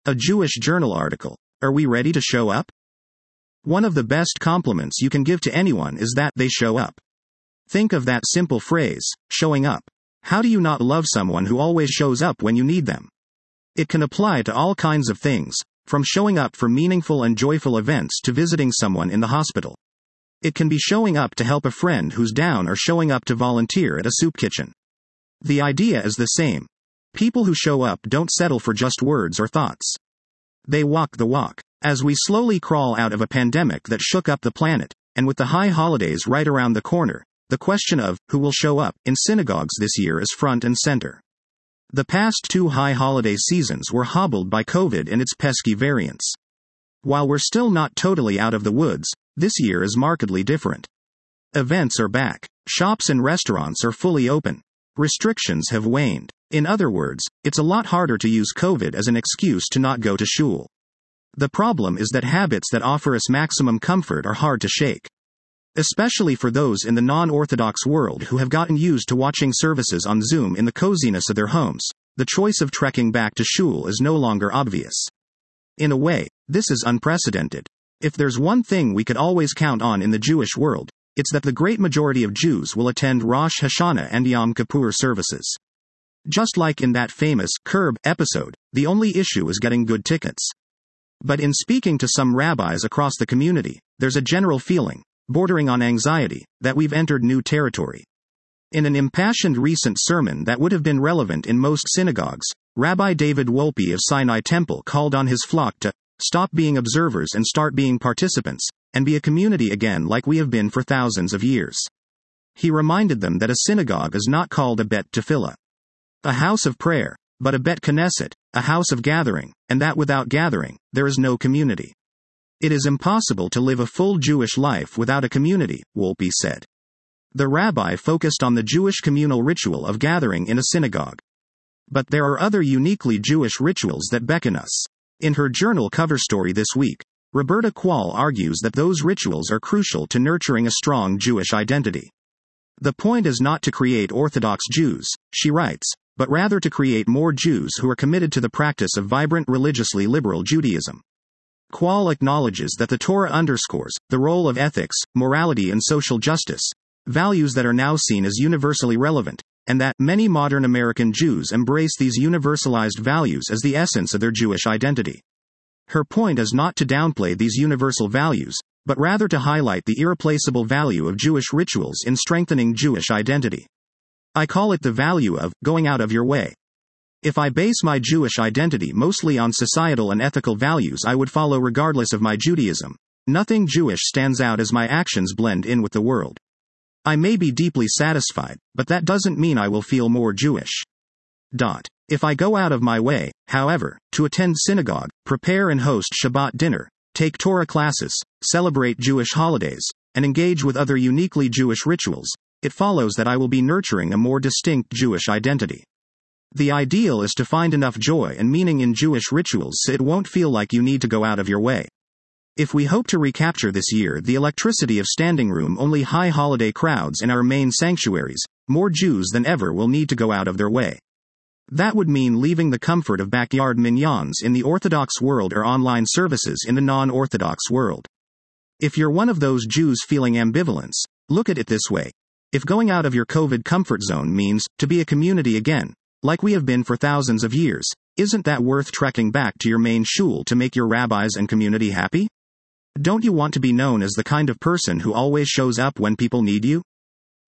A Jewish journal article. Are we ready to show up? One of the best compliments you can give to anyone is that they show up. Think of that simple phrase, showing up. How do you not love someone who always shows up when you need them? It can apply to all kinds of things, from showing up for meaningful and joyful events to visiting someone in the hospital. It can be showing up to help a friend who's down or showing up to volunteer at a soup kitchen. The idea is the same. People who show up don't settle for just words or thoughts. They walk the walk. As we slowly crawl out of a pandemic that shook up the planet, and with the high holidays right around the corner, the question of who will show up in synagogues this year is front and center. The past 2 high holiday seasons were hobbled by COVID and its pesky variants. While we're still not totally out of the woods, this year is markedly different. Events are back. Shops and restaurants are fully open. Restrictions have waned. In other words, it's a lot harder to use COVID as an excuse to not go to shul. The problem is that habits that offer us maximum comfort are hard to shake. Especially for those in the non-Orthodox world who have gotten used to watching services on Zoom in the coziness of their homes, the choice of trekking back to shul is no longer obvious. In a way, this is unprecedented. If there's one thing we could always count on in the Jewish world, it's that the great majority of Jews will attend Rosh Hashanah and Yom Kippur services. Just like in that famous Curb episode, the only issue is getting good tickets. But in speaking to some rabbis across the community, there's a general feeling, bordering on anxiety, that we've entered new territory. In an impassioned recent sermon that would have been relevant in most synagogues, Rabbi David Wolpe of Sinai Temple called on his flock to stop being observers and start being participants, and be a community again like we have been for thousands of years. He reminded them that a synagogue is not called a bet tefillah, a house of prayer, but a bet knesset, a house of gathering, and that without gathering, there is no community. It is impossible to live a full Jewish life without a community, Wolpe said. The rabbi focused on the Jewish communal ritual of gathering in a synagogue. But there are other uniquely Jewish rituals that beckon us. In her journal cover story this week, Roberta Quall argues that those rituals are crucial to nurturing a strong Jewish identity. The point is not to create Orthodox Jews, she writes, but rather to create more Jews who are committed to the practice of vibrant religiously liberal Judaism. Quall acknowledges that the Torah underscores the role of ethics, morality and social justice, values that are now seen as universally relevant, and that many modern American Jews embrace these universalized values as the essence of their Jewish identity. Her point is not to downplay these universal values, but rather to highlight the irreplaceable value of Jewish rituals in strengthening Jewish identity. I call it the value of going out of your way. If I base my Jewish identity mostly on societal and ethical values I would follow regardless of my Judaism, nothing Jewish stands out as my actions blend in with the world. I may be deeply satisfied, but that doesn't mean I will feel more Jewish. If I go out of my way, however, to attend synagogue, prepare and host Shabbat dinner, take Torah classes, celebrate Jewish holidays, and engage with other uniquely Jewish rituals, it follows that I will be nurturing a more distinct Jewish identity. The ideal is to find enough joy and meaning in Jewish rituals so it won't feel like you need to go out of your way. If we hope to recapture this year the electricity of standing room only high holiday crowds in our main sanctuaries, more Jews than ever will need to go out of their way. That would mean leaving the comfort of backyard minyans in the Orthodox world or online services in the non-Orthodox world. If you're one of those Jews feeling ambivalence, look at it this way. If going out of your COVID comfort zone means to be a community again, like we have been for thousands of years, isn't that worth trekking back to your main shul to make your rabbis and community happy? Don't you want to be known as the kind of person who always shows up when people need you?